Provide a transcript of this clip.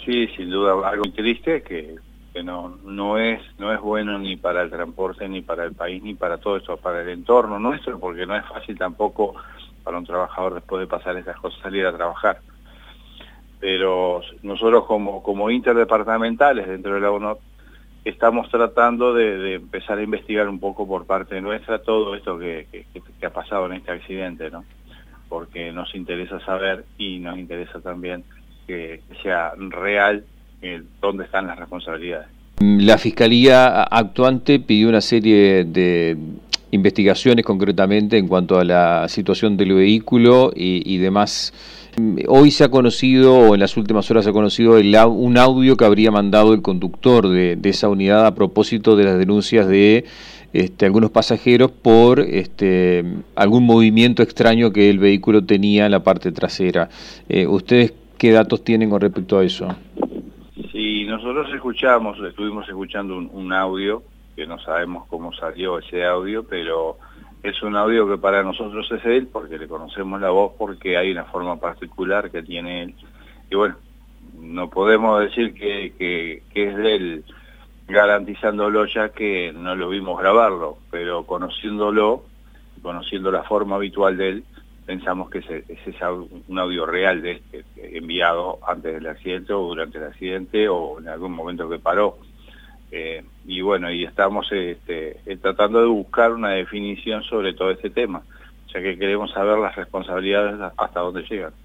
Sí, sin duda, algo triste que no es bueno ni para el transporte, ni para el país, ni para todo esto, para el entorno nuestro, porque no es fácil tampoco para un trabajador después de pasar estas cosas salir a trabajar. Pero nosotros como interdepartamentales dentro de la UNOT estamos tratando de empezar a investigar un poco por parte nuestra todo esto que ha pasado en este accidente, ¿no? Porque nos interesa saber y nos interesa también que sea real dónde están las responsabilidades. La Fiscalía actuante pidió una serie de investigaciones concretamente en cuanto a la situación del vehículo y demás. Hoy se ha conocido, o en las últimas horas se ha conocido, un audio que habría mandado el conductor de esa unidad a propósito de las denuncias de algunos pasajeros por algún movimiento extraño que el vehículo tenía en la parte trasera. ¿Ustedes qué datos tienen con respecto a eso? Sí, nosotros estuvimos escuchando un audio, que no sabemos cómo salió ese audio, pero es un audio que para nosotros es él, porque le conocemos la voz, porque hay una forma particular que tiene él. Y bueno, no podemos decir que es de él garantizándolo, ya que no lo vimos grabarlo, pero conociéndolo, conociendo la forma habitual de él, pensamos que ese es un audio real de enviado antes del accidente o durante el accidente o en algún momento que paró. Y bueno, y estamos tratando de buscar una definición sobre todo este tema, ya que queremos saber las responsabilidades hasta dónde llegan.